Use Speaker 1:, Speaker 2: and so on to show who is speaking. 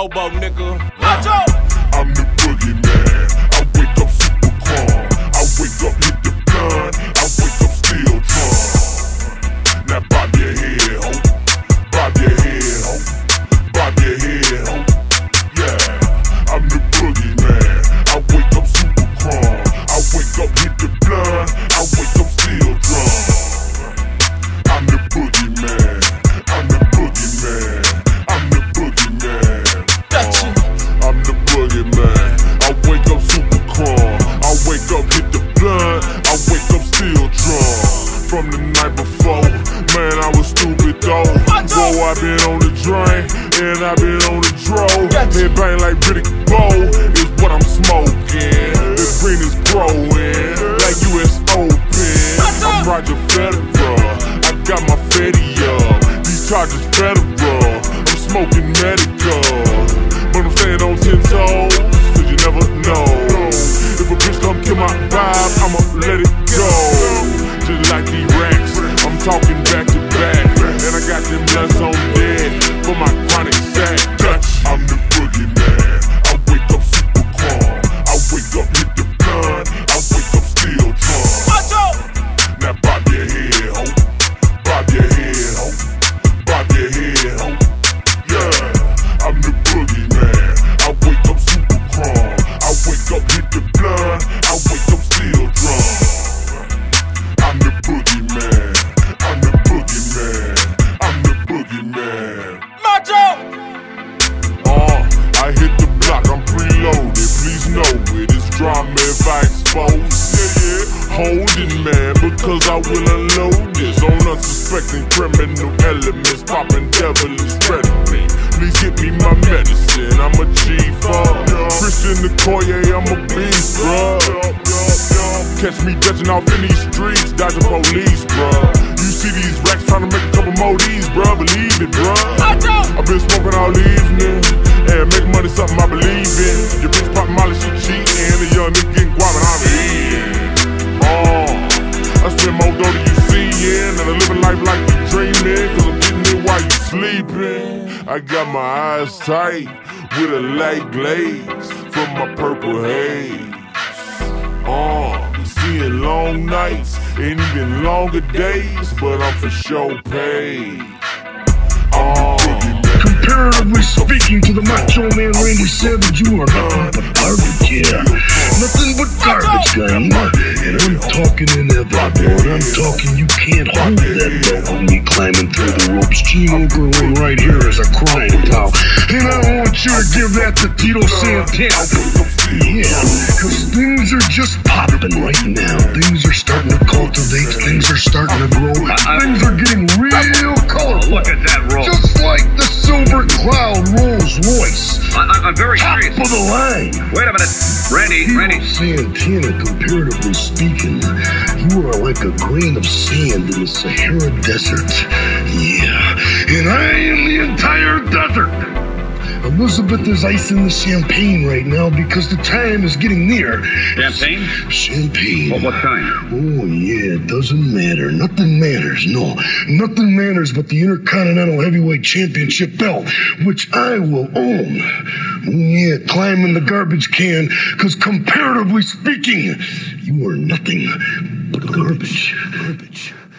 Speaker 1: Bobo, nigga.
Speaker 2: I'm the boogeyman. I wake up super calm. I wake up, hit the blunt. I wake up still drunk. Now bob your head, ho. Bob your head, ho. Bob your head, ho. Yeah, I'm the boogeyman. I wake up super calm. I wake up, hit the blunt. I wake up still drunk. I'm the boogeyman. I'm the boogeyman. I'm the boogeyman. I'm the boogeyman. I wake up super calm. I wake up, hit the blunt. I wake up still drunk. From the night before, man, I was stupid though. Whoa, I been on the drain, and I been on the dro. It bang like Riddick Bowe is what I'm smoking. The green is growing like US Open. I'm Roger Federer. I got my Fetty up. These charges federal. I'm smoking medical. But I'm staying on 10 toes, cause you never know. If a bitch come kill my vibe, I'ma let it go. Just like these racks, I'm talking back to back. And I got them nuts on dead for my chronic sack. I'm the boogeyman. I wake up super calm. I wake up, hit the blunt. I wake up still drunk. Now bob your head, ho. Bob your head, ho. Bob your head, ho. Yeah, I'm the boogeyman. I wake up super calm. I wake up, hit the blunt. I wake up still drunk. I'm the boogeyman. I'm the boogeyman. I'm the boogeyman. I hit the block, I'm preloaded. Please know it is drama if I expose. Holding man, because I will unload this on unsuspecting criminal elements, popping devilish rhetoric. Please get me my medicine, I'm a G-Fuck. Christian Okoye, I'm a beast, bruh. Catch me dodging off in these streets, dodging police, bruh. You see these racks trying to make a couple more D's, bruh. Believe it, bruh. I've been smoking all evening, and making money something I believe in. Your bitch poppin' Molly, she cheatin', the young nigga getting guap and I'm eating. I spend more dough than you seein', and I'm living life like you dreamin', cause I'm getting it while you sleepin'. I got my eyes tight, with a light glaze, from my purple haze. Seeing long nights, and even longer days, but I'm for sure paid.
Speaker 3: Comparatively speaking to the Macho Man Randy Savage, you are nothing but garbage, yeah. Nothing but garbage, gang. And I'm talking in that board. I'm talking you can't hold that belt with me climbing through the ropes. Gene Okerlund right here is a crying foul. And I want you to give that to Tito Santana. Yeah, cause things are just popping right now. Things are starting to cultivate. Things are starting to grow. Things are getting real colorful.
Speaker 4: Look at that roll.
Speaker 3: Just like the Silver Cloud Rolls Royce.
Speaker 4: I'm very curious.
Speaker 3: Top of the line.
Speaker 4: Wait a minute. Randy.
Speaker 3: Santana, comparatively speaking, you are like a grain of sand in the Sahara Desert. Yeah, and I am the entire desert. Elizabeth is icing the champagne right now because the time is getting near.
Speaker 4: Champagne?
Speaker 3: Champagne.
Speaker 4: Well, what kind?
Speaker 3: Oh, yeah, it doesn't matter. Nothing matters, no. Nothing matters but the Intercontinental Heavyweight Championship belt, which I will own. Oh, yeah, climbing the garbage can, because comparatively speaking, you are nothing but garbage. Garbage.